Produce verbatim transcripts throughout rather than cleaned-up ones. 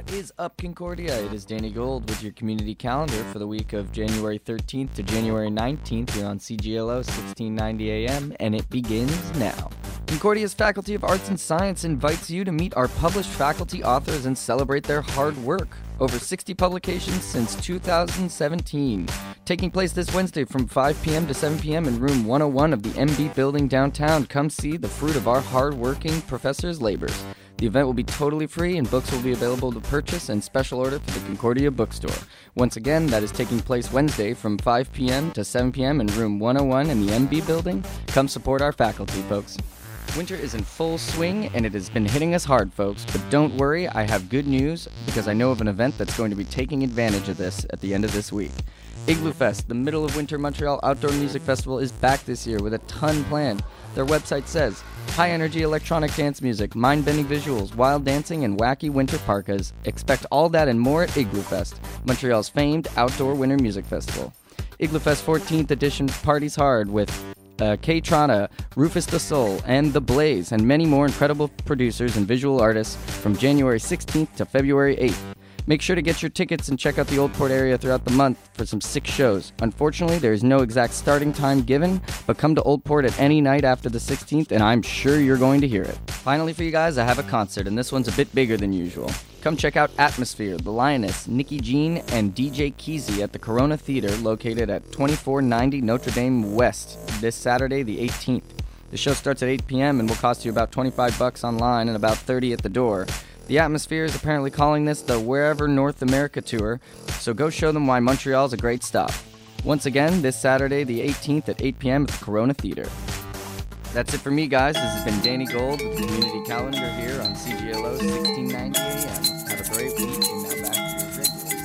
What is up, Concordia? It is Danny Gold with your community calendar for the week of January thirteenth to January nineteenth here on C G L O sixteen ninety A M, and it begins now. Concordia's Faculty of Arts and Science invites you to meet our published faculty authors and celebrate their hard work. Over sixty publications since two thousand seventeen. Taking place this Wednesday from five p.m. to seven p.m. in room one oh one of the M B building downtown. Come see the fruit of our hard-working professors' labors. The event will be totally free and books will be available to purchase and special order through the Concordia Bookstore. Once again, that is taking place Wednesday from five p.m. to seven p.m. in room one oh one in the M B building. Come support our faculty, folks. Winter is in full swing, and it has been hitting us hard, folks. But don't worry, I have good news, because I know of an event that's going to be taking advantage of this at the end of this week. Igloo Fest, the middle of winter Montreal outdoor music festival, is back this year with a ton planned. Their website says, high-energy electronic dance music, mind-bending visuals, wild dancing, and wacky winter parkas. Expect all that and more at Igloo Fest, Montreal's famed outdoor winter music festival. Igloo Fest fourteenth edition parties hard with Uh, K-Trana, Rufus the Soul, and The Blaze, and many more incredible producers and visual artists from January sixteenth to February eighth. Make sure to get your tickets and check out the Old Port area throughout the month for some sick shows. Unfortunately, there is no exact starting time given, but come to Old Port at any night after the sixteenth, and I'm sure you're going to hear it. Finally for you guys, I have a concert, and this one's a bit bigger than usual. Come check out Atmosphere, The Lioness, Nikki Jean, and D J Keezy at the Corona Theater located at twenty-four ninety Notre Dame West this Saturday, the eighteenth. The show starts at eight p.m. and will cost you about twenty-five bucks online and about thirty at the door. The Atmosphere is apparently calling this the Wherever North America Tour, so go show them why Montreal's a great stop. Once again, this Saturday, the eighteenth at eight p.m. at the Corona Theater. That's it for me, guys. This has been Danny Gold with the Community Calendar here on C G L O sixteen ninety A M. Have a great week, and now back to your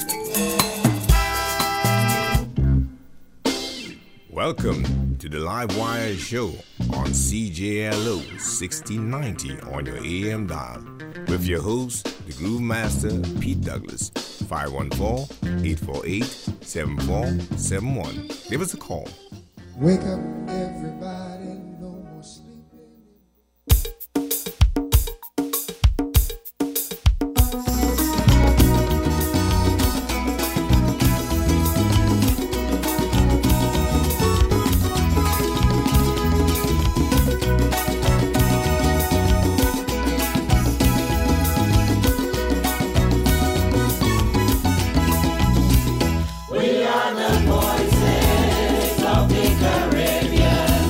regular schedule. Welcome to the Live Wire Show on C J L O sixteen ninety on your A M dial with your host, the Groove Master, Pete Douglas. five one four, eight four eight, seven four seven one. Give us a call. Wake up, everybody. No more sleeping. We are the voices of the Caribbean.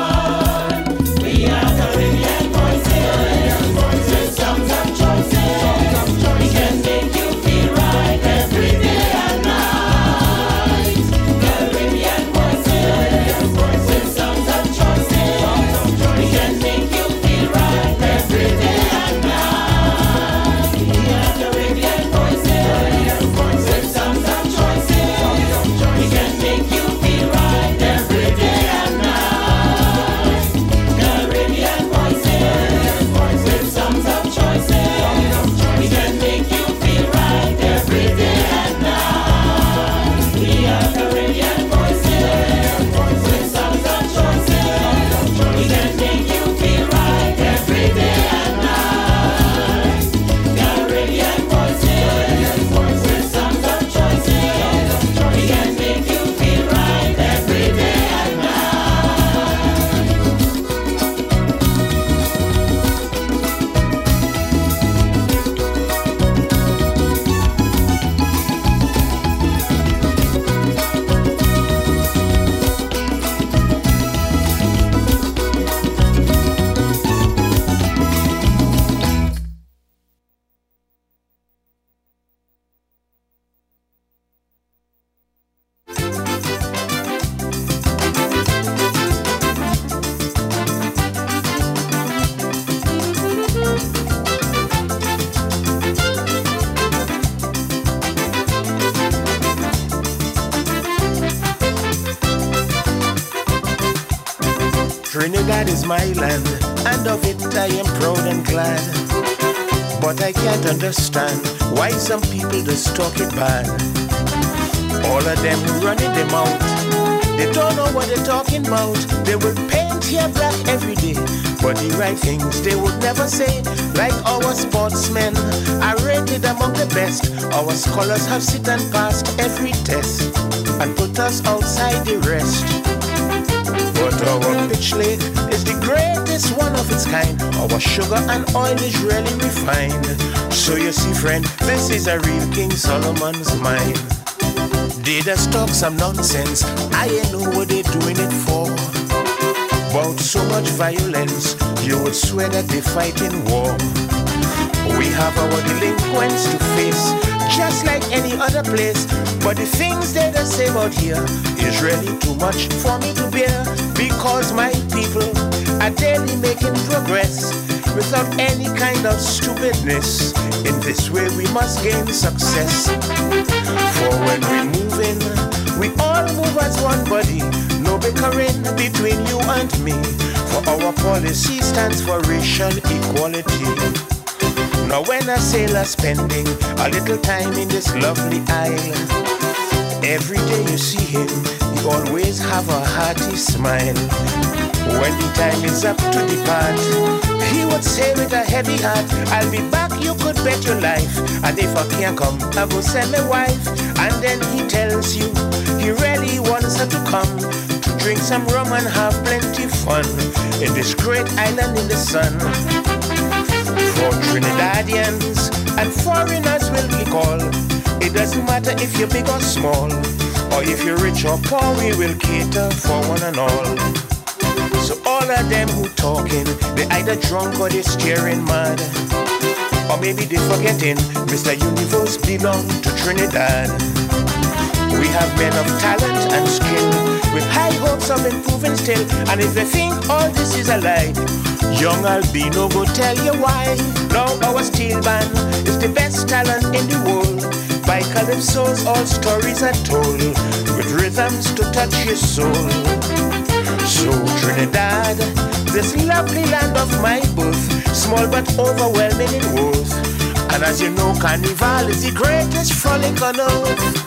Voices. Trinidad is my land, and of it I am proud and glad. But I can't understand why some people just talk it bad. All of them running their mouth, they don't know what they're talking about. They will paint here black every day, but the right things they would never say. Like our sportsmen are rated among the best. Our scholars have sit and passed every test and put us outside the rest. But our pitch lake is the greatest one of its kind. Our sugar and oil is really refined. So you see, friend, this is a real King Solomon's mine. They just talk some nonsense, I ain't know what they're doing it for. About so much violence, you would swear that they're fighting war. We have our delinquents to face, just like any other place. But the things they just say about here is really too much for me to bear. Because my people are daily making progress without any kind of stupidness. In this way we must gain success. For when we move in, we all move as one body. No bickering between you and me. For our policy stands for racial equality. Now when a sailor spending a little time in this lovely isle, every day you see him, he always have a hearty smile. When the time is up to depart, he would say with a heavy heart, I'll be back, you could bet your life. And if I can't come, I will send my wife. And then he tells you he really wants her to come to drink some rum and have plenty fun in this great island in the sun. For Trinidadians and foreigners will we call. It doesn't matter if you're big or small, or if you're rich or poor, we will cater for one and all. So all of them who talking, they either drunk or they staring mad. Or maybe they forgetting Mister Universe belong to Trinidad. We have men of talent and skill, with high hopes of improving still. And if they think all this is a lie, young Albino go tell you why. Now our steel band is the best talent in the world. By calypsos all stories are told, with rhythms to touch your soul. So Trinidad, this lovely land of my birth, small but overwhelming in worth. And as you know, Carnival is the greatest frolic on earth.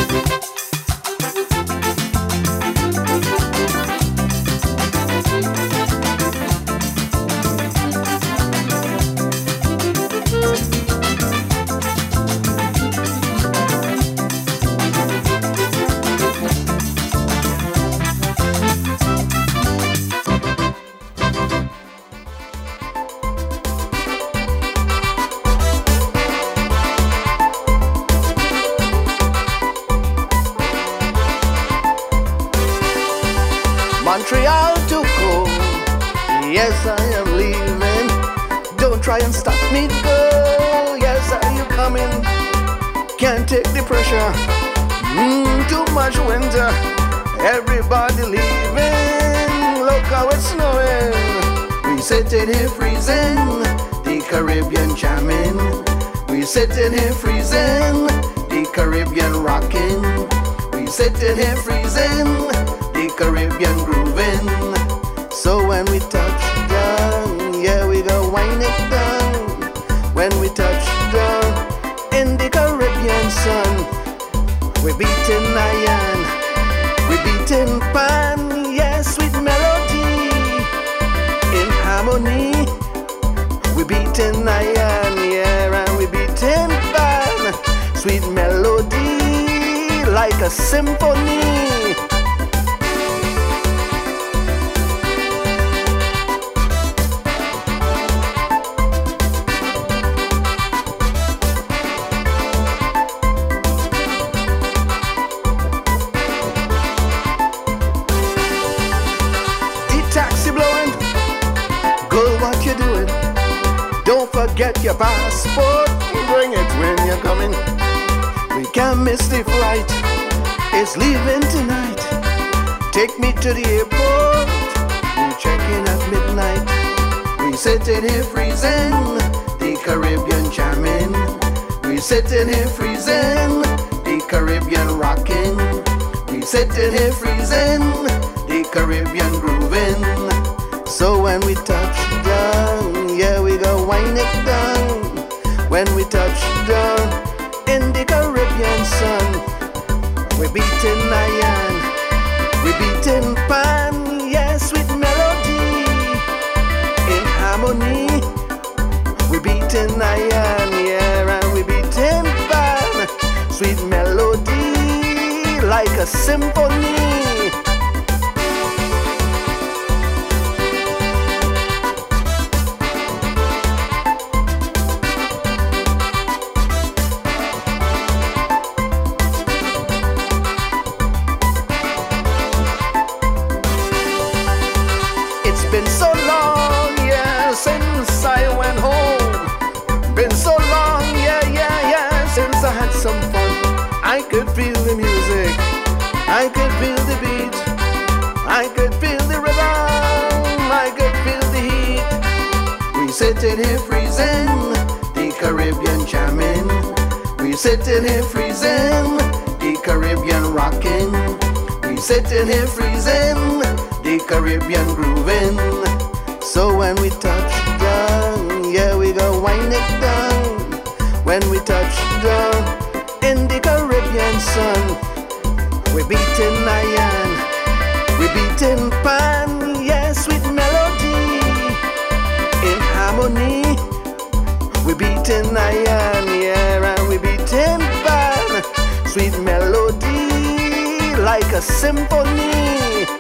Montreal to go, yes I am leaving. Don't try and stop me, girl, yes are you coming? Can't take the pressure, mm, too much winter. Everybody leaving, look how it's snowing. We sitting here freezing, the Caribbean jamming. We sitting here freezing, the Caribbean rocking. We sitting here freezing, the Caribbean grooving. So when we touch down, yeah, we go wind it down. When we touch down in the Caribbean sun, we beating iron, we beating pan, yes, sweet melody in harmony. We beating iron, yeah, and we beating pan, sweet melody like a symphony. Get your passport, bring it when you're coming. We can't miss the flight, it's leaving tonight. Take me to the airport, we check in at midnight. We sitting here freezing, the Caribbean jamming. We sitting here freezing, the Caribbean rocking. We sitting here freezing, the Caribbean grooving. when we touch down, yeah, we go wind it down. When we touch down in the Caribbean sun, we beating iron, we beating pan, yes, with melody, in harmony. We beating iron, yeah, and we beating pan, sweet melody, like a symphony. Been so long, yeah, since I went home. Been so long, yeah, yeah, yeah, since I had some fun. I could feel the music, I could feel the beat, I could feel the rhythm, I could feel the heat. We sitting here freezing, the Caribbean jamming. We sitting here freezing, the Caribbean rocking. We sitting here freezing, the Caribbean grooving. So when we touch down, yeah, we go wind it down. When we touch down in the Caribbean sun, we beating iron, we beating pan, yes, with melody, in harmony. We beating iron, yeah, and we beating pan, sweet melody, like a symphony.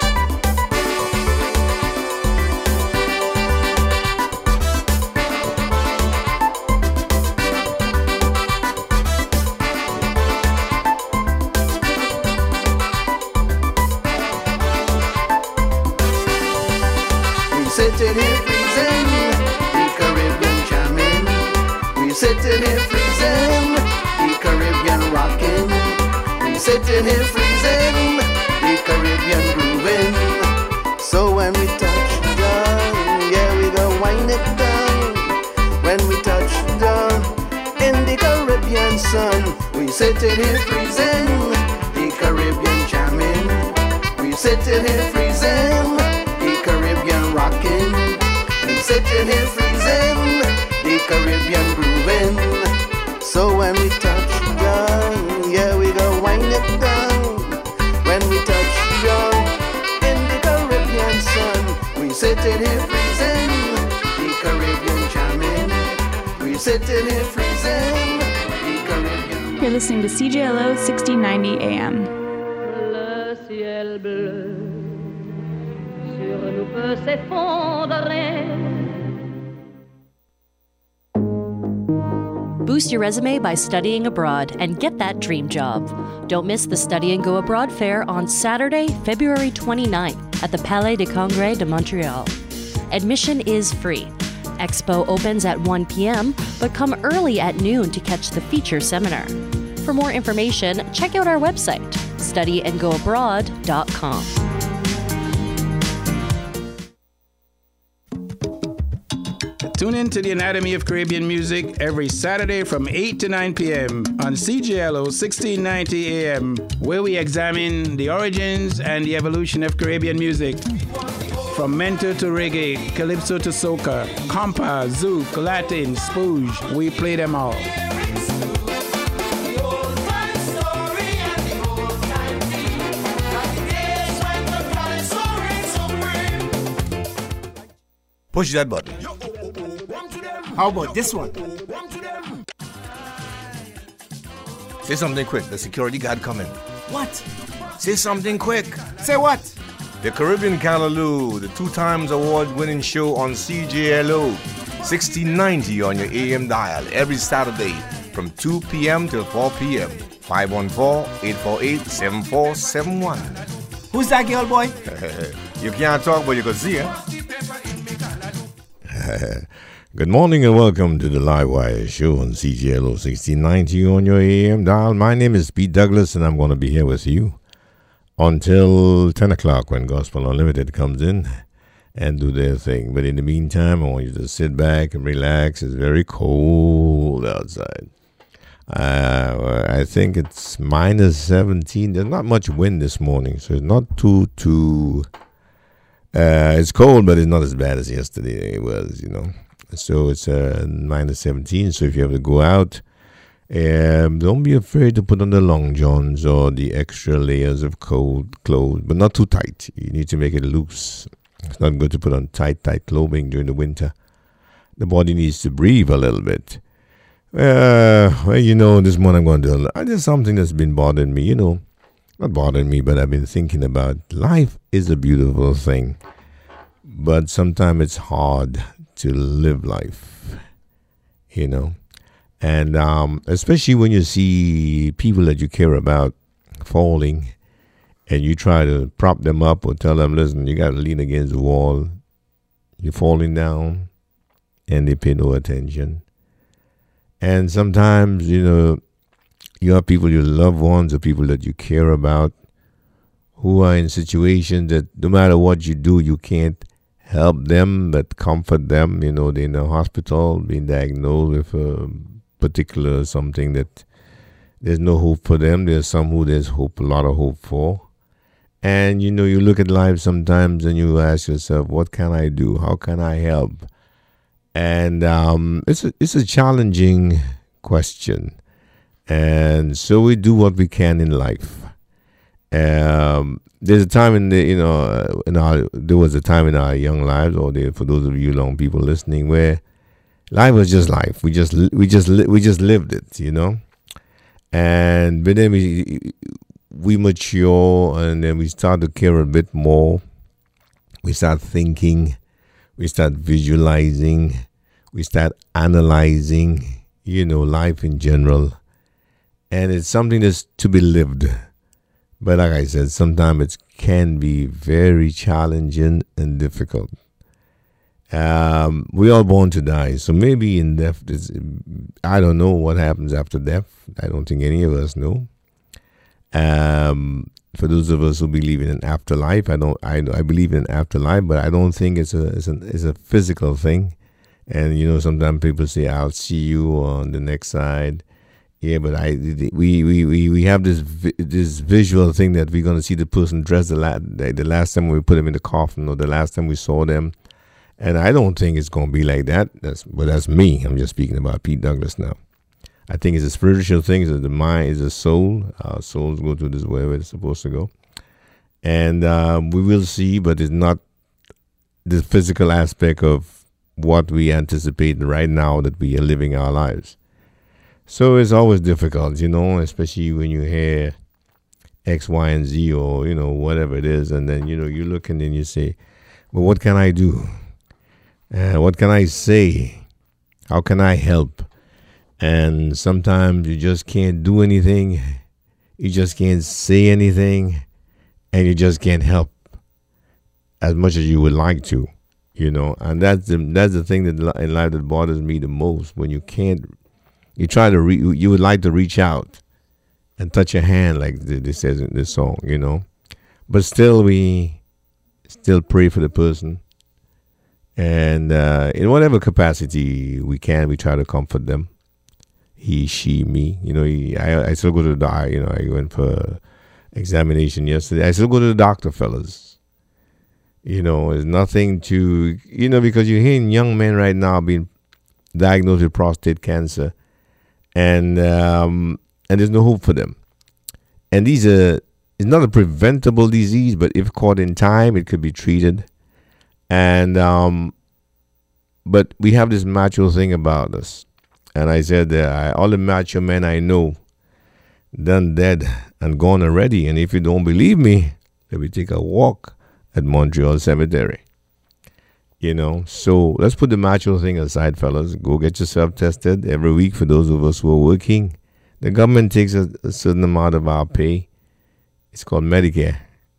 Sitting here freezing, the Caribbean jamming. We sitting here freezing, the Caribbean rocking. We sitting here freezing, the Caribbean grooving. So when we touch down, yeah, we go wind it down. When we touch down in the Caribbean sun, we sitting here freezing, the Caribbean jamming. We sitting here freezing, the Caribbean rocking. We sitting here freezing, the Caribbean grooving. So when we touch down, yeah, we go wind it down. When we touch down in the Caribbean sun, we sitting here freezing, the Caribbean jamming. We sitting here freezing, the Caribbean. You're listening to C J L O sixteen ninety A M. Le ciel bleu sur nous peut s'effondrer. Boost your resume by studying abroad and get that dream job. Don't miss the Study and Go Abroad Fair on Saturday, February twenty-ninth at the Palais de Congrès de Montreal. Admission is free. Expo opens at one p.m., but come early at noon to catch the feature seminar. For more information, check out our website, study and go abroad dot com. Tune in to the Anatomy of Caribbean Music every Saturday from eight to nine p.m. on C J L O sixteen ninety A M, where we examine the origins and the evolution of Caribbean music. From mento to reggae, calypso to soca, compa, zouk, Latin, spooge, we play them all. Push that button. How about this one? Say something quick. The security guard coming. What? Say something quick. Say what? The Caribbean Callaloo, the two times award-winning show on C J L O sixteen ninety on your A M dial every Saturday from two p.m. till four p.m. five one four, eight four eight, seven four seven one. Who's that girl, boy? You can't talk, but you can see her. Good morning and welcome to the Live Wire show on C J L O sixteen ninety on your A M dial. My name is Pete Douglas and I'm going to be here with you until ten o'clock when Gospel Unlimited comes in and do their thing. But in the meantime, I want you to sit back and relax. It's very cold outside. Uh, I think it's minus seventeen. There's not much wind this morning, so it's not too, too Uh, it's cold, but it's not as bad as yesterday it was, you know. So it's uh, minus seventeen. So if you have to go out, um, don't be afraid to put on the long johns or the extra layers of cold clothes, but not too tight. You need to make it loose. It's not good to put on tight, tight clothing during the winter. The body needs to breathe a little bit. Uh, well, you know, this morning I'm going to do there's something that's been bothering me, you know. Not bothering me, but I've been thinking about life is a beautiful thing. But sometimes it's hard to live life, you know. And um, especially when you see people that you care about falling and you try to prop them up or tell them, listen, you got to lean against the wall. You're falling down and they pay no attention. And sometimes, you know, you have people, your loved ones, or people that you care about who are in situations that no matter what you do, you can't help them but comfort them. You know, they're in a hospital being diagnosed with a particular something that there's no hope for them. There's some who there's hope, a lot of hope for. And, you know, you look at life sometimes and you ask yourself, what can I do? How can I help? And um, it's a, it's a challenging question. And so we do what we can in life. Um, there's a time in the, you know, in our, there was a time in our young lives, or there, for those of you young people listening, where life was just life. We just, we just, we just lived it, you know. And but then we, we mature, and then we start to care a bit more. We start thinking, we start visualizing, we start analyzing, you know, life in general. And it's something that's to be lived. But like I said, sometimes it can be very challenging and difficult. Um, we're all born to die. So maybe in death, I don't know what happens after death. I don't think any of us know. Um, for those of us who believe in an afterlife, I don't. I, I believe in an afterlife, but I don't think it's a it's a, it's a physical thing. And you know, sometimes people say, "I'll see you on the next side." Yeah, but I we we, we, we have this this visual thing that we're gonna see the person dressed the la- the last time we put them in the coffin, or the last time we saw them. And I don't think it's gonna be like that. That's but that's me. I'm just speaking about Pete Douglas now. I think it's a spiritual thing. It's a, the mind is a soul. Our souls go to this way where it's supposed to go, and uh, we will see. But it's not the physical aspect of what we anticipate right now that we are living our lives. So it's always difficult, you know, especially when you hear X, Y, and Z, or, you know, whatever it is. And then, you know, you look and then you say, well, what can I do? Uh, what can I say? How can I help? And sometimes you just can't do anything. You just can't say anything. And you just can't help as much as you would like to, you know. And that's the, that's the thing that in life that bothers me the most, when you can't. You try to re- you would like to reach out and touch your hand, like this says in this song, you know. But still, we still pray for the person, and uh, in whatever capacity we can, we try to comfort them. He, she, me. You know, he, I, I still go to the doctor. You know, I went for examination yesterday. I still go to the doctor, fellas. You know, it's nothing to, you know, because you're hearing young men right now being diagnosed with prostate cancer. And um, and there's no hope for them. And these are, it's not a preventable disease, but if caught in time, it could be treated. And um, but we have this macho thing about us. And I said that I, all the macho men I know, done dead and gone already. And if you don't believe me, let me take a walk at Montreal Cemetery. You know, so let's put the macho thing aside, fellas. Go get yourself tested every week. For those of us who are working, the government takes a, a certain amount of our pay. It's called Medicare.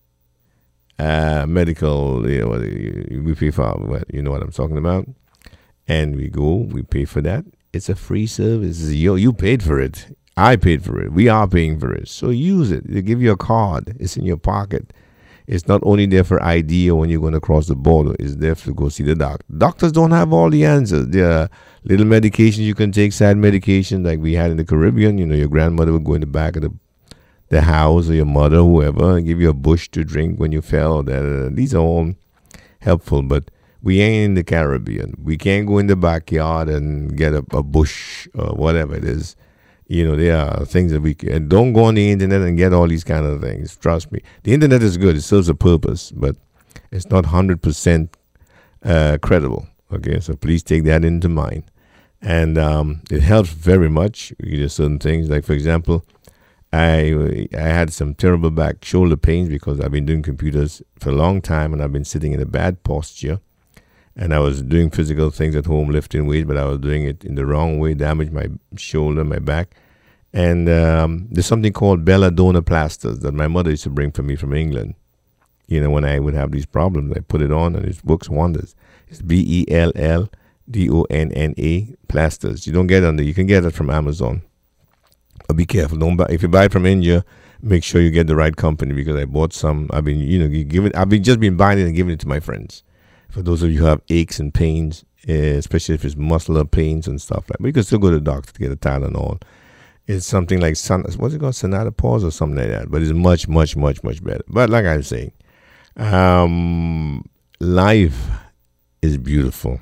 Uh, medical, you know, we pay for, you know what I'm talking about. And we go, we pay for that. It's a free service. You, you paid for it. I paid for it. We are paying for it. So use it. They give you a card. It's in your pocket. It's not only there for I D or when you're going to cross the border. It's there to go see the doctor. Doctors don't have all the answers. There are little medications you can take, sad medication like we had in the Caribbean. You know, your grandmother would go in the back of the the house, or your mother, whoever, and give you a bush to drink when you fell. These are all helpful, but we ain't in the Caribbean. We can't go in the backyard and get a, a bush or whatever it is. You know, there are things that we can. Don't go on the internet and get all these kind of things. Trust me. The internet is good. It serves a purpose, but it's not one hundred percent uh, credible. Okay, so please take that into mind. And um, it helps very much. You do certain things. Like, for example, I I had some terrible back shoulder pains because I've been doing computers for a long time and I've been sitting in a bad posture. And I was doing physical things at home, lifting weights, but I was doing it in the wrong way, damaged my shoulder, my back. And um, there's something called belladonna plasters that my mother used to bring for me from England. You know, when I would have these problems, I put it on and it works wonders. It's B E L L D O N N A plasters. You don't get it on the, you can get it from Amazon. But be careful. Don't buy, if you buy it from India, make sure you get the right company because I bought some. I've been, you know, give it, I've been just been buying it and giving it to my friends. For those of you who have aches and pains, uh, especially if it's muscular pains and stuff like that. But you can still go to the doctor to get a Tylenol. It's something like, Son- what's it called, Sonata Pause or something like that. But it's much, much, much, much better. But like I was saying, um, life is beautiful.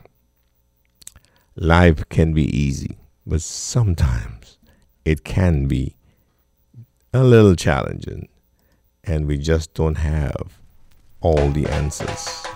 Life can be easy. But sometimes it can be a little challenging. And we just don't have all the answers.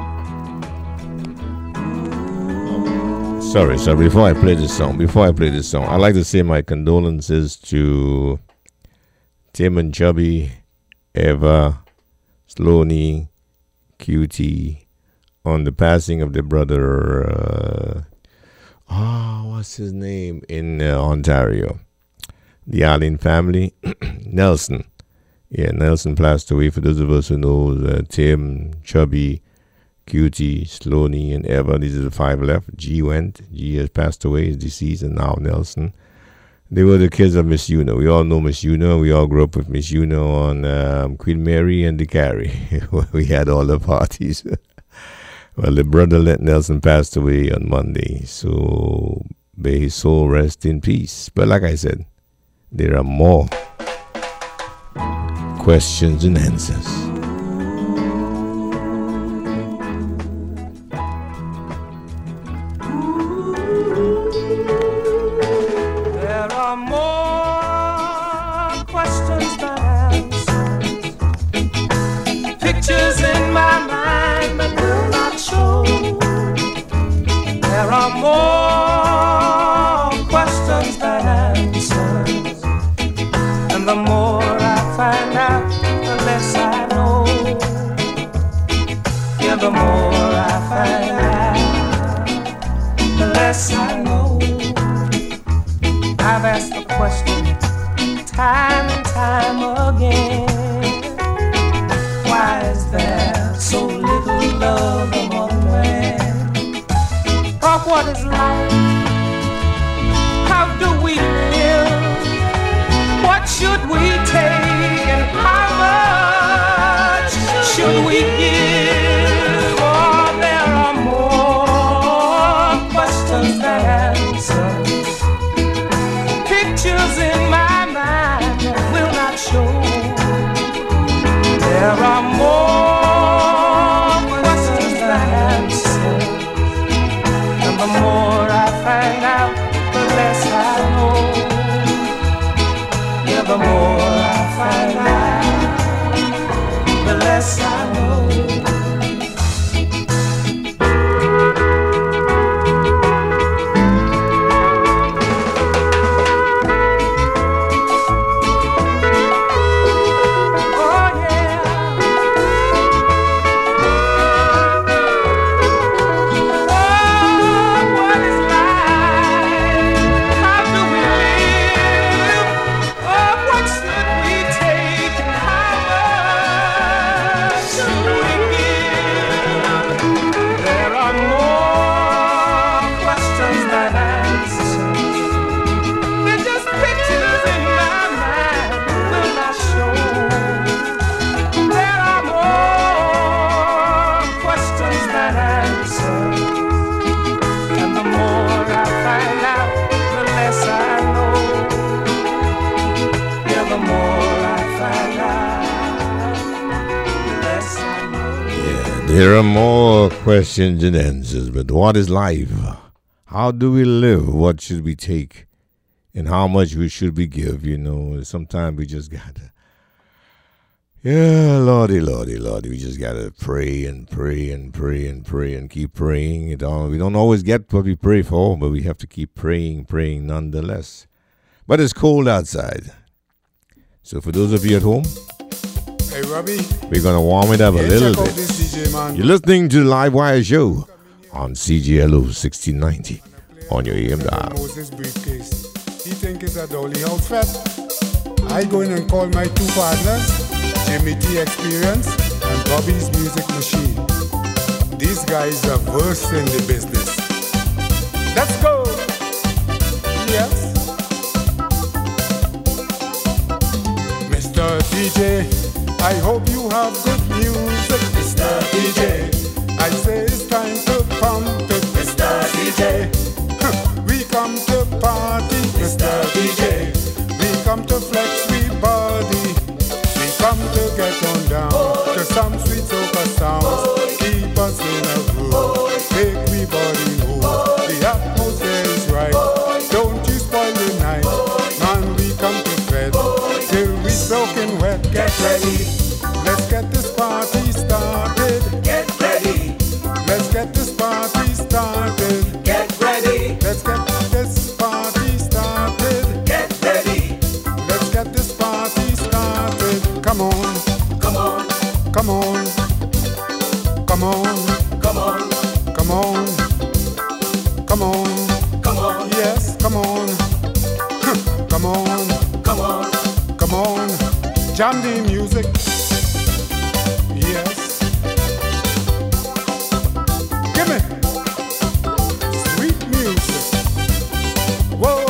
Sorry, sorry, before I play this song, before I play this song, I'd like to say my condolences to Tim and Chubby, Eva, Sloaney, Q T, on the passing of their brother, uh, oh, what's his name, in uh, Ontario. The Allen family, Nelson. Yeah, Nelson passed away. For those of us who know, uh, Tim, Chubby, Q T, Sloaney, and Eva. These are the five left. G went. G has passed away. He's deceased. And now Nelson. They were the kids of Miss Una. We all know Miss Una. We all grew up with Miss Una on um, Queen Mary and the Carrie. We had all the parties. Well, the brother Nelson passed away on Monday. So may his soul rest in peace. But like I said, there are more questions and answers. There are more questions than answers, and the more I find out, the less I know. Yeah, the more I find out, the less I know. I've asked the question time and time again, why is there so little love among men? Or what is life? How do we live? What should we take and how much should we give? Oh, there are more questions than answers. Pictures in my mind will not show. There are more questions than answers. The more I find out, the less I know. Yeah, the more I find out, the less I know. Here are more questions and answers, but what is life? How do we live? What should we take? And how much we should we give? You know, sometimes we just gotta, yeah, Lordy, Lordy, Lordy, we just gotta pray and pray and pray and pray and keep praying. It all, we don't always get what we pray for, but we have to keep praying, praying nonetheless. But it's cold outside. So for those of you at home, hey, Robbie, we're going to warm it up a yeah, little check bit. Out this D J, man. You're listening to the Live Wire Show on C J L O sixteen ninety on your A M dial. Moses briefcase. He think it's a dolly outfit. I go in and call my two partners, Jimmy T Experience and Bobby's Music Machine. These guys are versed in the business. Let's go. Yes. Mister D J, I hope you have good music. Mister D J, I say it's time to come to Mister D J. We come to party, Mister D J. We come to flex we body. We come to get on down to some sweet soca sounds. Keep us in a groove, make we body move. The atmosphere is right, don't you spoil the night. Man, we come to fed till we soaking wet. Get ready, let's get this party started. Get ready, let's get this party started. Get ready, let's get this party started. Get ready, let's get this party started. Come on, come on, come on, come on, come on, come on, come on, come on, yes, come on, come on, come on, come on, jam the music, yes, give me sweet music, whoa,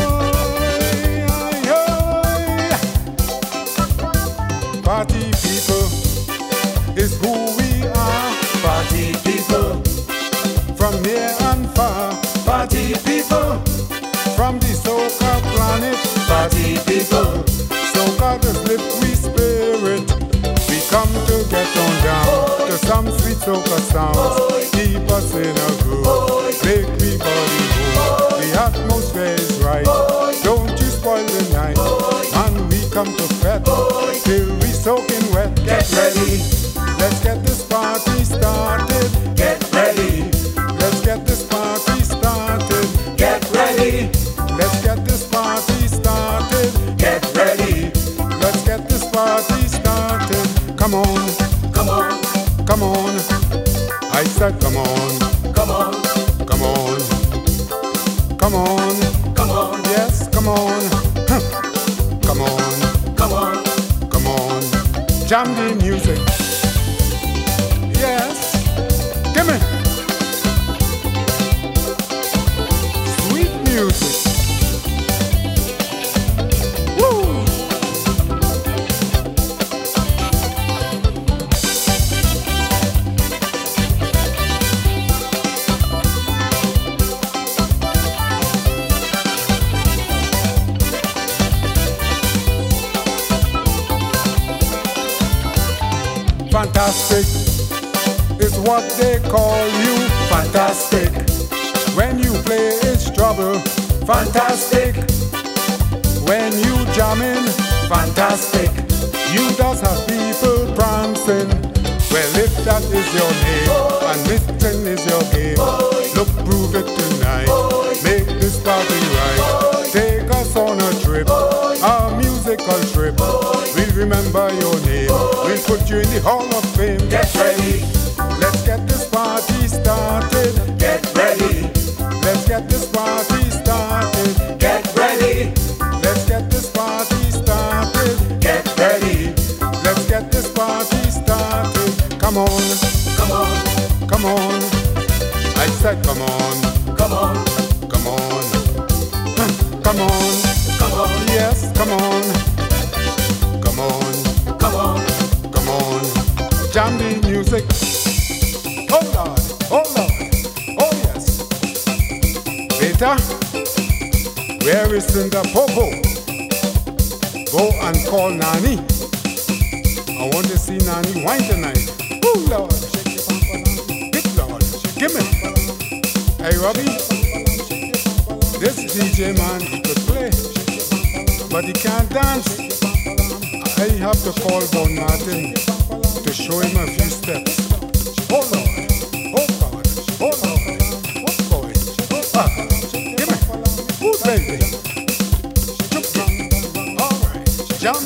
party people is who we are, party people from near and far, party people from the soca planet, party people, soca the slip we spirit, we come to get on down to some sweet soca sounds, keep us in a groove, make we body move, the atmosphere is right, don't you spoil the night, and we come to fed till we soaking wet. Get ready, let's get this party started. Get ready, let's get this party started. Get ready, let's get this party started. Get ready, let's get this party started. Come on, come on, come on. I said come on, come on, come on, come on, come on. Yes, come on, come on, come on, come on. Jam the music. Yes, give me sweet music. Woo! Fantastic is what they call you. Fantastic. When you play it's trouble. Fantastic. When you jamming. Fantastic. You just have people prancing. Well, if that is your name and lifting is your game, look, prove it tonight. Make this party right. Take us on a trip, a musical trip. We'll remember your name. We'll put you in the Hall of Fame. Get ready. Let's get this party started. Get ready. Let's get this party started. Get ready. Let's get this party started. Get ready. Let's get this party started. Come on, come on, come on. I said come on, come on, come on, come on, come on. Yes, come on, come on, come on, come on. Jam the music. Oh Lord, oh Lord, oh yes. Peter, where is Cinder Popo? Go and call Nani. I want to see Nani wine tonight. Oh Lord, shake your pump. Give me. Hey, Robbie. This D J man, he could play, but he can't dance. I have to call Bon Martin to show him a few steps. Oh Lord, oh God, oh Lord, what's going? Ah, give me. Ooh, baby. All right, jump.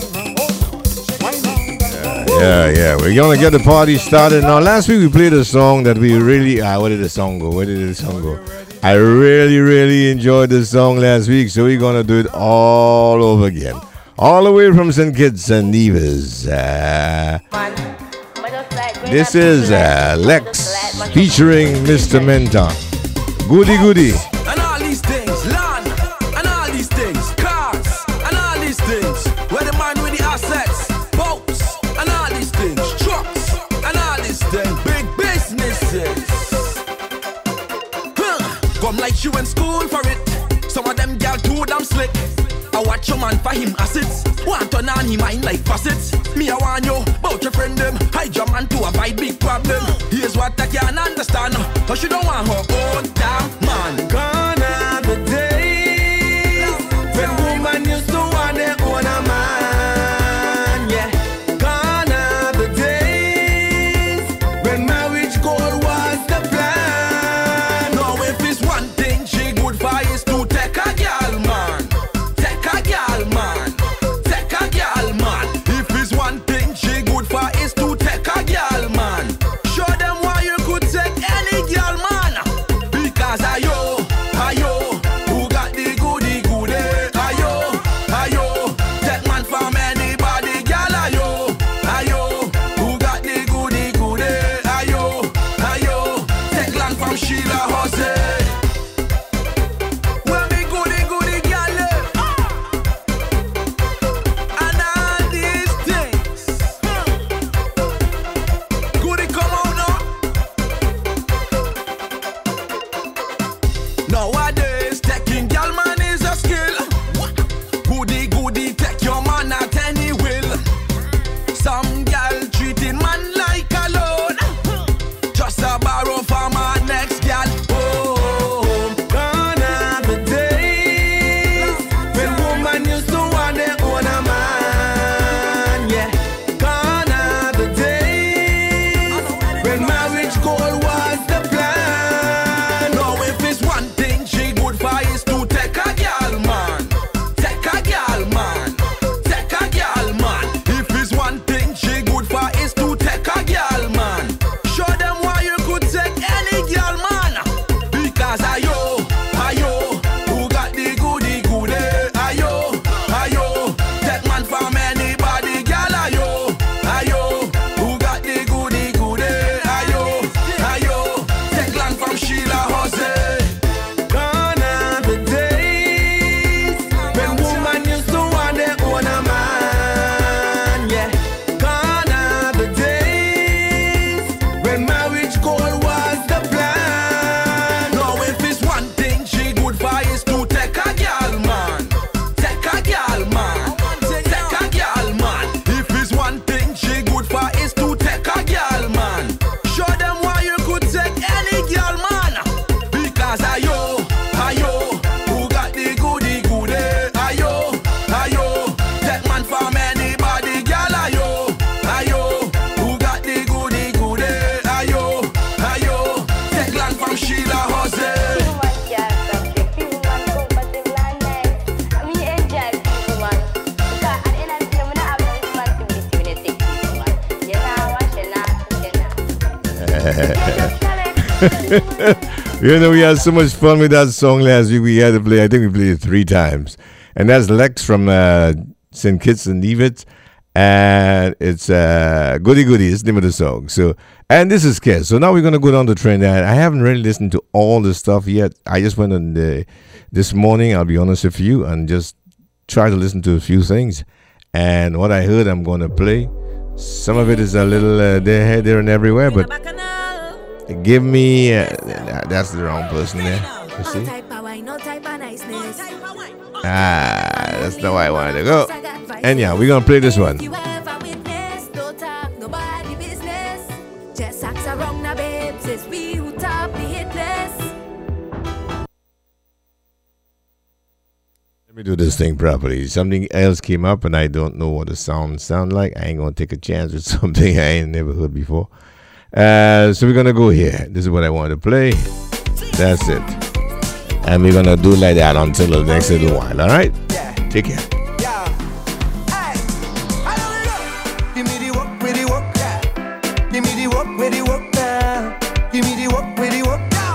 Yeah, yeah, we're gonna get the party started now. Last week we played a song that we really, ah, where did the song go? Where did the song go? I really, really enjoyed this song last week, so we're gonna do it all over again. All the way from Saint Kitts and Nevis. Uh, this is uh, Lex featuring Mister Menton. Goody goody. And all these things, land, and all these things, cars, and all these things. Where the man with the assets, boats, and all these things, trucks, and all these things, big businesses. Huh. Come like you in school for it. Some of them gal too damn slick. I watch your man for him assets. Want turn on him mind like facets. Me I want you, bout your friend them. Hide your man to avoid big problem. Here's what I can't understand. Cause you don't want her own damn man. Gone are the days when woman used to want their own a man. Yeah. Gone are the days when marriage goal was the plan. Now if it's one thing she good for is to take a girl man. Take a girl man. Take a girl man. If it's one thing she good for is to take a girl man. Show them why you could take any girl man. Because I yo, I yo, who got the goody goody. I yo, I yo, take man from anybody, girl. I yo, I yo, who got the goody goody. I yo, I yo, take land from Sheila Jose. When me goody goody girl, and all these things. Goody come out now. Nowadays, taking girl man is a skill. Goody goody take your man at any will. Some girl treating man like a loan. Just a borrow from my next girl. Oh, gone are the days when woman used to want their own a man. Yeah, gone are the days when marriage goal was the plan. Now if it's one thing she good for is to take a girl man. Take a girl man. Take a girl man. If it's one thing she good for is to take a girl man. Show them why you could take any girl man. Because I yo, I yo, who got the goody goody. I yo, I yo, take man from anybody, girl. I yo, I yo, who got the goody goody. I yo, I yo, take land from Sheila Jose. Gone are the days when woman used to want their own a man. Yeah, gone are the days when marriage goal was the plan. Now if it's one thing she good for is to take a girl man. Take a girl man. Take a girl man. If it's one thing she good for is to take a girl man. Show them why you could take any girl man. Because I yo, I yo, who got the goody goody. I yo, I yo, take man from anybody, girl. I yo, I yo, who got the goody goody. I yo, I yo, take land from Sheila Jose. You know, we had so much fun with that song last week. We had to play, I think we played it three times. And that's Lex from uh, Saint Kitts and Nevis. And it's uh, Goody Goody is the name of the song. So, and this is Kes. So now we're going to go down the trend. I haven't really listened to all the stuff yet. I just went on the, this morning, I'll be honest with you, and just try to listen to a few things. And what I heard, I'm going to play. Some of it is a little uh, there, there, and everywhere, but give me. Uh, that's the wrong person there. You see? Ah, that's not where I wanted to go. And yeah, we're gonna play this one. Just ask around the babes, it's we who talk. me do this thing properly. Something else came up and I don't know what the sound sound like. I ain't gonna take a chance with something I ain't never heard before. Uh, so we're gonna go here. This is what I want to play. That's it. And we're gonna do like that until the next little while. All right? Take care. Give me the work, with the work, yeah. Give me the work, with the work, yeah. Give me the work, with the work, yeah.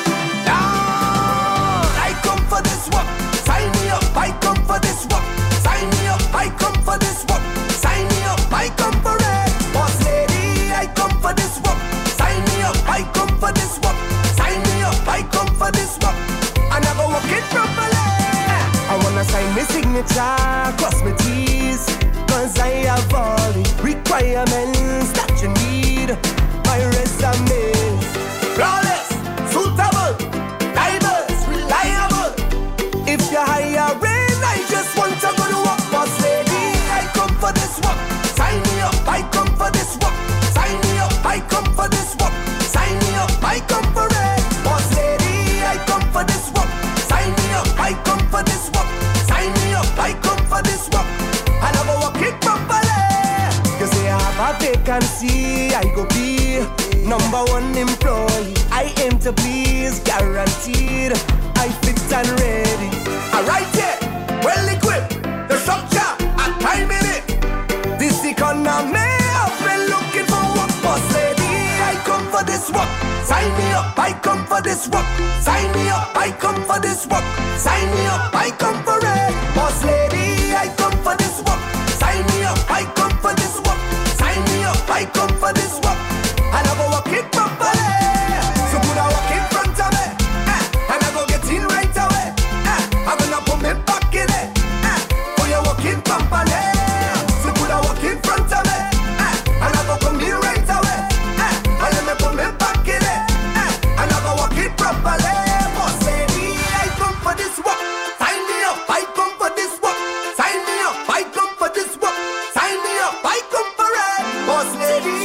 Down. I come for this work. Sign me up. I come for this work. Sign me up. I come for this work. Sign me up. I come for it. Boss lady, I come for this work. Sign me up. I come for this work. Sign me up. I come for this work. I never work it properly. I wanna sign my signature, cross my T's. Cause I have all the requirements that you need. My resume flawless, suitable, diverse, reliable. If you're hiring, I just want to go to work. Boss lady, I come for this work. Sign me up, I come for this work. Sign me up, I come for this work. Sign me up, I come for it. Boss lady, I come for this work. Sign me up, I come for this work. Sign me up, I come for this work. I never work it properly. You say I have a vacancy, I go be number one employee. I aim to please, guaranteed. I fit and ready. Alright, yeah, well equipped. The structure, a time in it. This economy, I've been looking for work. Boss lady, I come for this work. Sign me up, I come for this work. Sign me up, I come for this work. Sign me up, I come for it. Boss lady, I come for this work. Sign me up, I come for this work. Sign me up, I come for this work. I never walk it properly. So put a walk in front of me, eh, and I go get in right away. Eh, I'm gonna put me back in it. Eh, for you walking properly. So put a walk in front of me, eh, and I go come in right away. Eh, and let me put me back in it. Eh, and I go walk it properly. Boss lady, I come for this work. Sign me up, I come for this work. Sign me up, I come for this work. Sign me up, I come for it. Boss lady.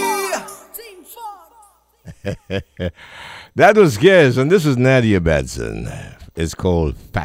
That was Gez, and this is Nadia Batson. It's called Fat.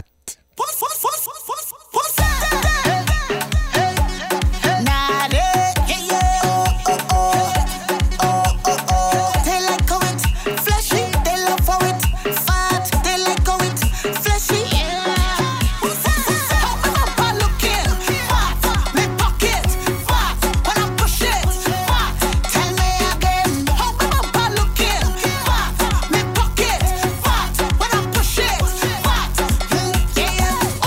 Yeah.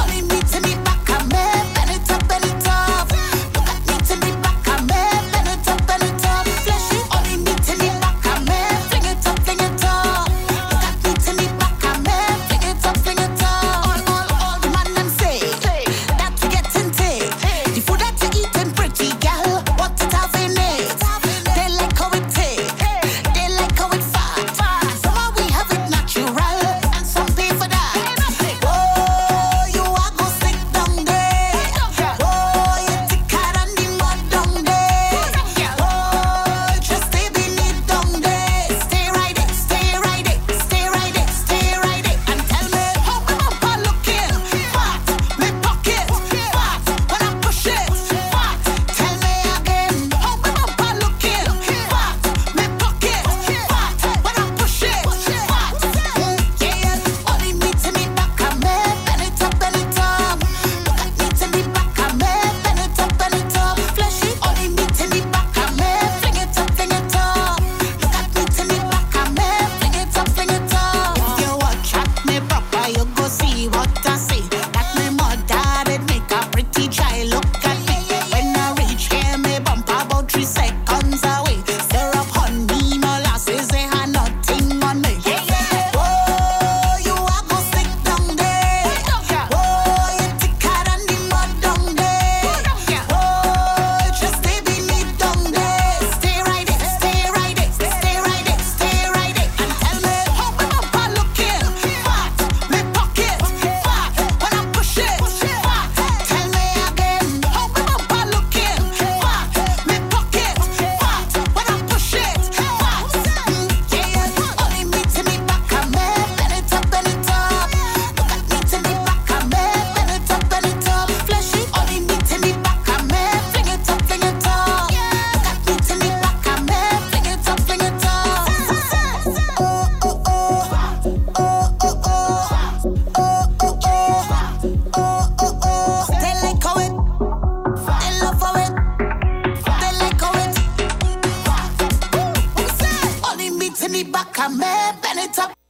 bend it up.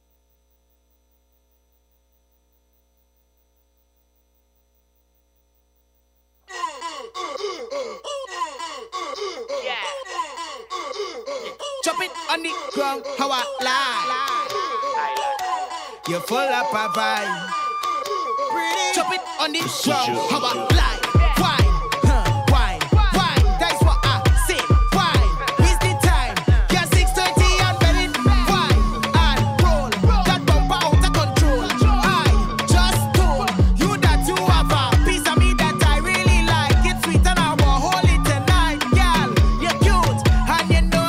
Chop it on the ground, how I lie. You're full of a vibe. Chop it on the ground, how I lie. Wine, huh, wine, wine. That's what I say. Wine, waste the time. You're six thirty and ready. Wine and roll. That bumper out of control. I just told you that you have a piece of me that I really like. It's sweet and I will hold it tonight, girl. You're cute and you know.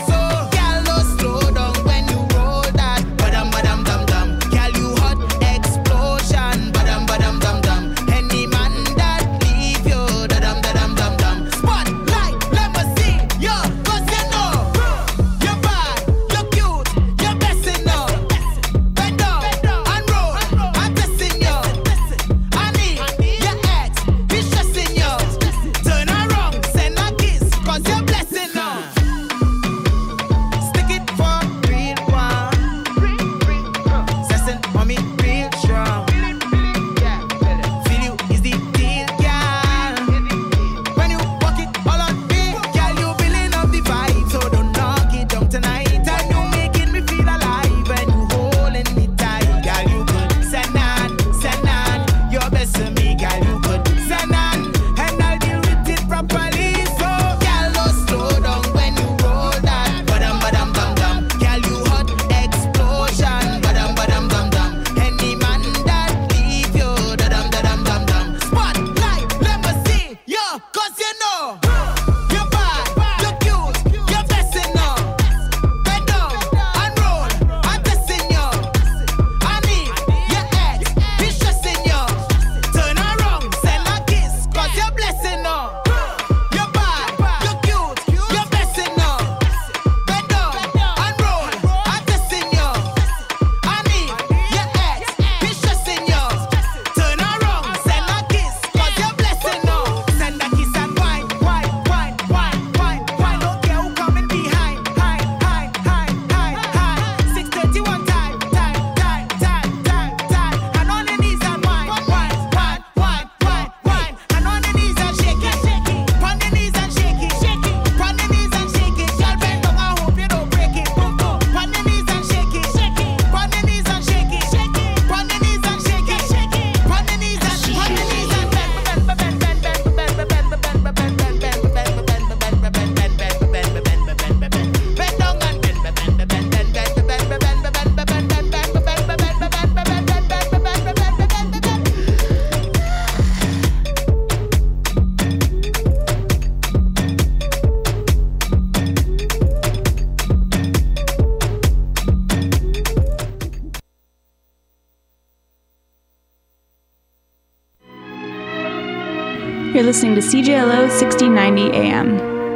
You're listening to C J L O sixteen ninety A M.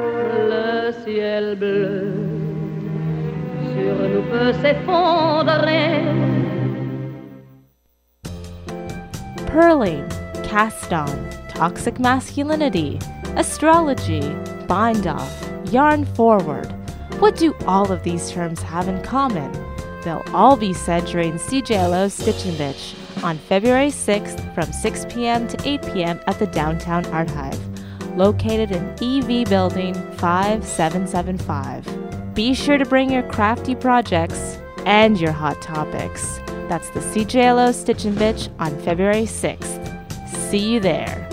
Le ciel bleu sur nous peut s'effondrer. Pearling, cast on, toxic masculinity, astrology, bind off, yarn forward. What do all of these terms have in common? They'll all be said during C J L O Stitch and Bitch on February sixth from six p.m. to eight p.m. at the Downtown Art Hive, located in E V Building five seven seven five. Be sure to bring your crafty projects and your hot topics. That's the C J L O Stitch and Bitch on February sixth. See you there.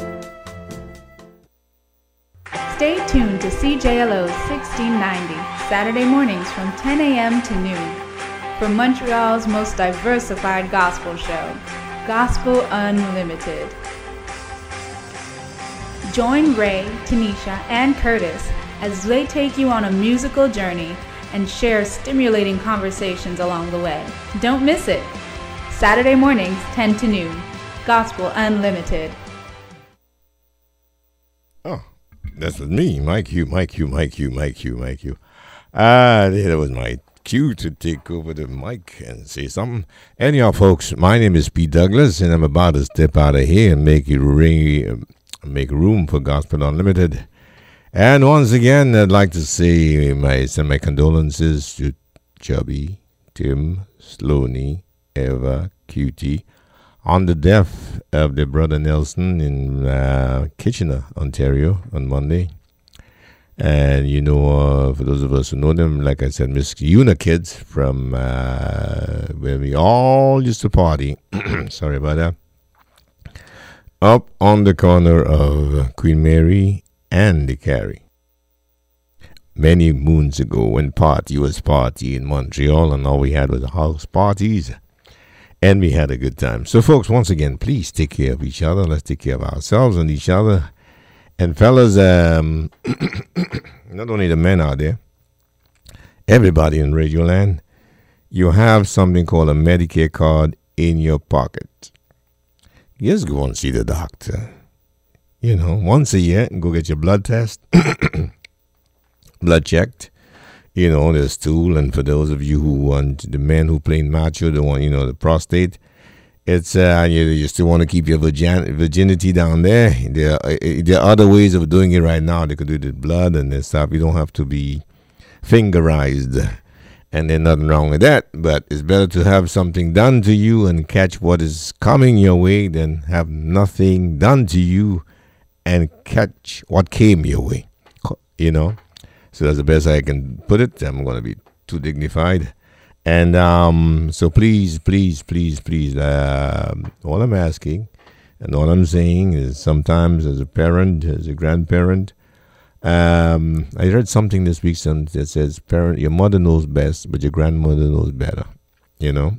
Stay tuned to C J L O sixteen ninety, Saturday mornings from ten a.m. to noon, for Montreal's most diversified gospel show, Gospel Unlimited. Join Ray, Tanisha, and Curtis as they take you on a musical journey and share stimulating conversations along the way. Don't miss it. Saturday mornings, ten to noon, Gospel Unlimited. Oh, that's with me, Mike Hugh, Mike Hugh, Mike Hugh, Mike Hugh, Mike Hugh. Ah, that was my cue to take over the mic and say something. Anyhow, folks, my name is Pete Douglas, and I'm about to step out of here and make it ring, make room for Gospel Unlimited. And once again, I'd like to say my send my condolences to Chubby, Tim, Sloaney, Eva, Cutie, on the death of their brother Nelson in uh, Kitchener, Ontario on Monday. And, you know, uh, for those of us who know them, like I said, Miss Una Kids from uh, where we all used to party. Sorry about that. Up on the corner of Queen Mary and the Carry. Many moons ago when party was party in Montreal and all we had was house parties. And we had a good time. So, folks, once again, please take care of each other. Let's take care of ourselves and each other. And fellas, um, not only the men out there, everybody in Radioland, you have something called a Medicare card in your pocket. Just go and see the doctor. You know, once a year, and go get your blood test, blood checked. You know, the stool, and for those of you who want, the men who play macho, the one, you know, the prostate. It's uh, you, you still want to keep your virgin, virginity down there. There are, there are other ways of doing it right now. They could do it with blood and this stuff. You don't have to be fingerized, and there's nothing wrong with that. But it's better to have something done to you and catch what is coming your way than have nothing done to you and catch what came your way. You know, so that's the best I can put it. I'm going to be too dignified. And um, so please, please, please, please, uh, all I'm asking and all I'm saying is sometimes as a parent, as a grandparent, um, I read something this week that says, "Parent, your mother knows best, but your grandmother knows better," you know?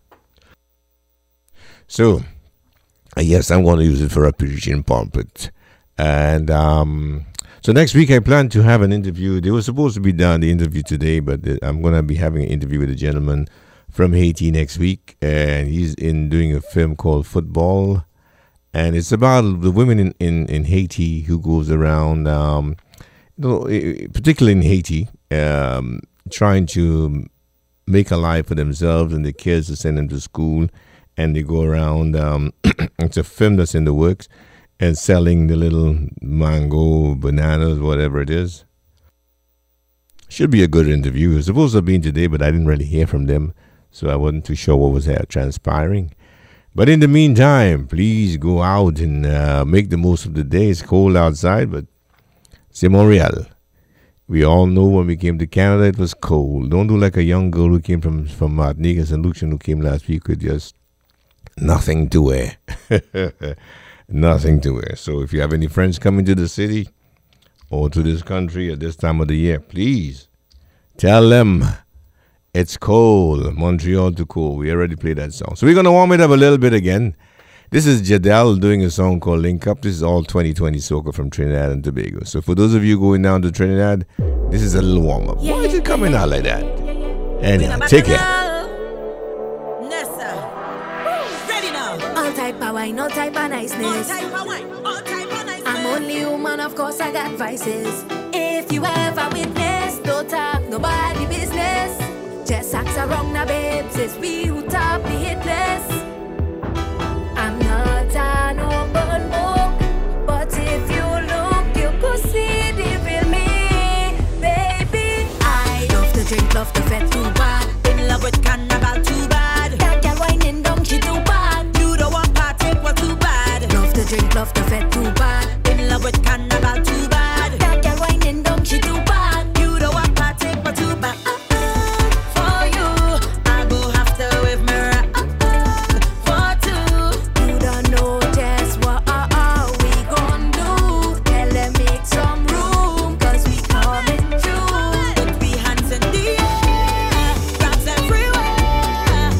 So, uh, yes, I'm going to use it for a preaching pulpit. And um, so next week I plan to have an interview. They were supposed to be done, the interview today, but I'm going to be having an interview with a gentleman from Haiti next week. And he's in doing a film called Football. And it's about the women in, in, in Haiti who goes around, um, you know, particularly in Haiti, um, trying to make a life for themselves and the kids to send them to school. And they go around, um, it's a film that's in the works, and selling the little mango, bananas, whatever it is. Should be a good interview. It was supposed to have been today, but I didn't really hear from them, so I wasn't too sure what was there transpiring. But in the meantime, please go out and uh, make the most of the day. It's cold outside, but c'est Montreal. We all know when we came to Canada, it was cold. Don't do like a young girl who came from, from Martinique and Saint Lucian who came last week with just nothing to wear. Nothing to wear. So if you have any friends coming to the city or to this country at this time of the year, please tell them it's cold. Montreal too cold. We already played that song. So we're going to warm it up a little bit again. This is Jadel doing a song called Link Up. This is all twenty twenty soca from Trinidad and Tobago. So for those of you going down to Trinidad, this is a little warm up. Why is it coming out like that? Anyhow, take care. All type of wine, all type of niceness. All type of wine, all type of niceness. I'm only human, of course I got vices. If you ever witness, don't talk nobody business. Just ask around the babes, it's we who top the hit list. I'm not an open book, but if you look, you could see the real me, baby. I love to drink, love to fed too bad. In love with carnival too bad. That girl whining down, she too bad. Too bad. Love to drink, love to fed too bad. In love with carnival too bad. That girl whining down, she too bad. You don't want partake, but too bad. Uh-uh. For you, I go after with mirror. Uh-uh. For two, you don't know just what uh-uh we gon' do. Tell them make some room, cause we coming through. Put we hands in the air, grabs everywhere.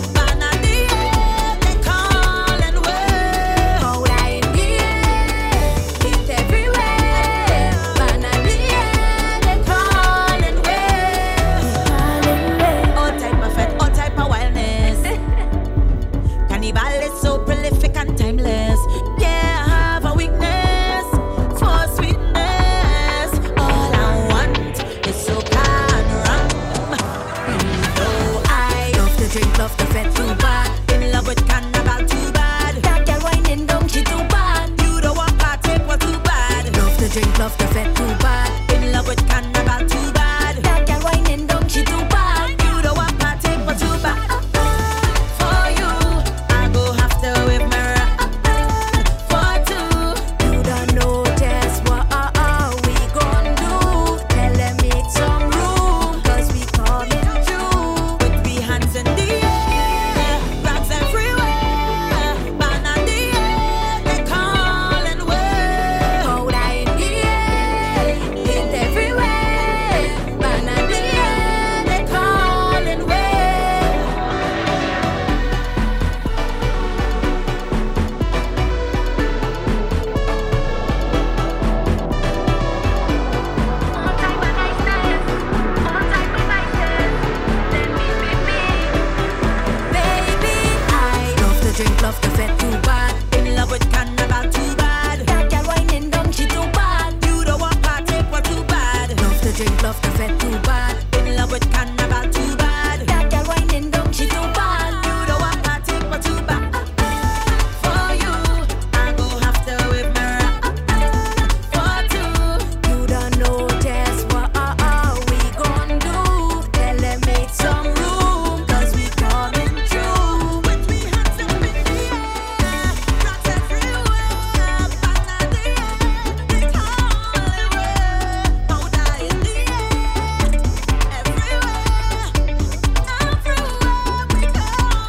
love the fed too bad. In love with carnival too bad. That girl whining down, she too bad. You don't want party, what too bad. Love to drink, love the fed too bad. In love with carnival too bad. That girl whining down, she too bad. You don't want party, what too bad. For you, I go have to with my rap. For two, you don't know just what we gon' do. Tell them make some room, cause we coming through. With me hands up in the air, rocks everywhere, bang at the air, it's Hollywood, powder in the air, everywhere, everywhere we go,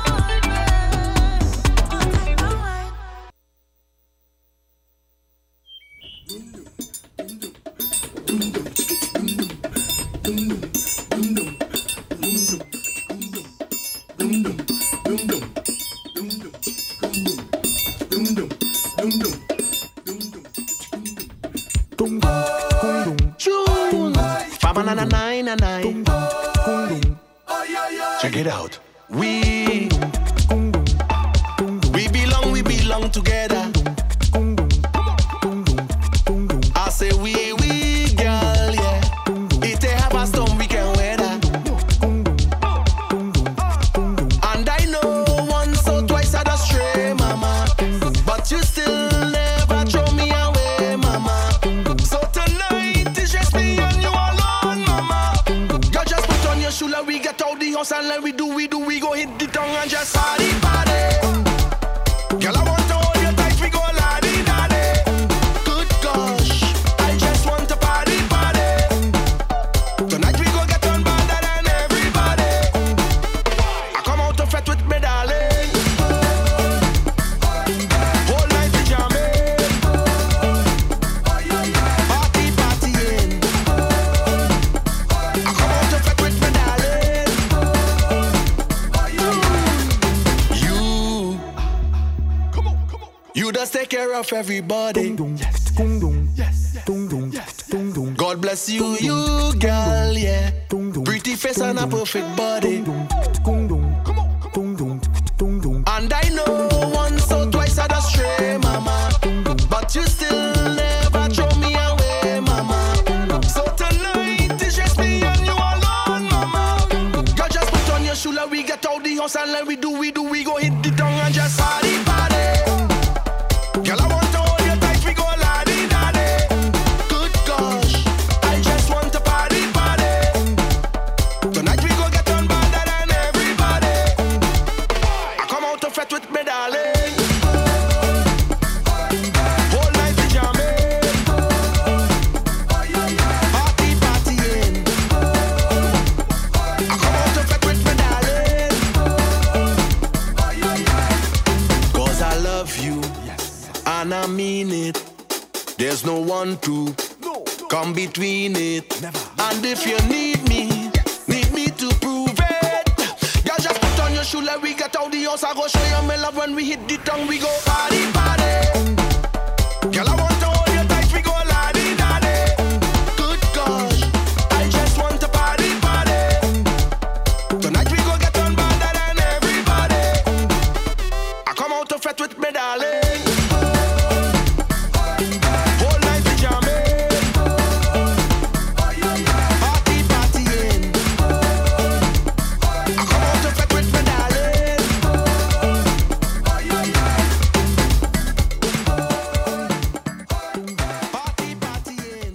all type of wine. Check it out. We we belong, we belong together. I say we, we, girl, yeah. If they have a storm, we can weather. And I know once or twice I just stray, mama. But you still never throw me away, mama. So tonight it's just me and you alone, mama. You just put on your shoe, like we get out the house and like we do, we do, we go hit the tongue and just party, party. Girl, I want to hold you tight, we go la-di, da-di. Good gosh, I just want to party, party. Tonight we go get on better than everybody. I come out to fret with me, darling. Whole night we jamming. Party, partying. I come out to fret with me, darling. You, you just take care of everybody. God bless you, you girl, yeah. Pretty face and a perfect body. And I know once or twice I just stray, mama. But you still never throw me away, mama. So tonight it's just me and you alone, mama. You just put on your shoe, like we get out the house and like we do, we do, we go hit the tongue and just party, party. Girl, I want to hold you tight, we go la-di, da-di. Good gosh, I just want to party, party. Tonight we go get on better than everybody. I come out to fret with me, darling. Whole night we jamming. Party, partying. I come out to fret with me, darling. Cause I love you, and I mean it. There's no one to come between it. And if you need me, need me to prove it, girl, just put on your shoe, like we get out the house. I go show you my love when we hit the tongue. We go party, party. Girl, I want to hold you tight, we go la-di, da-di. Good gosh, I just want to party, party. Tonight we go get on better than everybody. I come out to fret with me, darling. Whole night we jamming. Party, partying. I come out to fret with me, darling. Party, partying.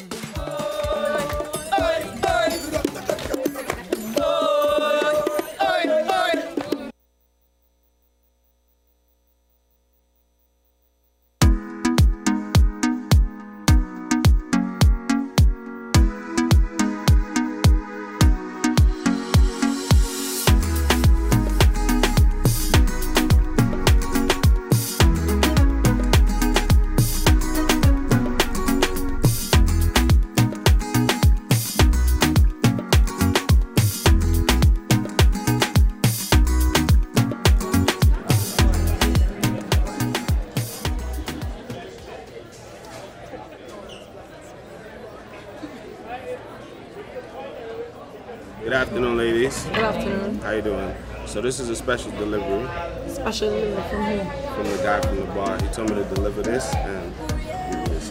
Good afternoon, ladies. Good afternoon. How you doing? So this is a special delivery. I should deliver from who? From the guy from the bar. He told me to deliver this and give this.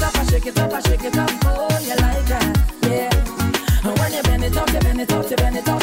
Shake it up, oh, you like that, yeah. And when you bend it up, you bend it up, you bend it up.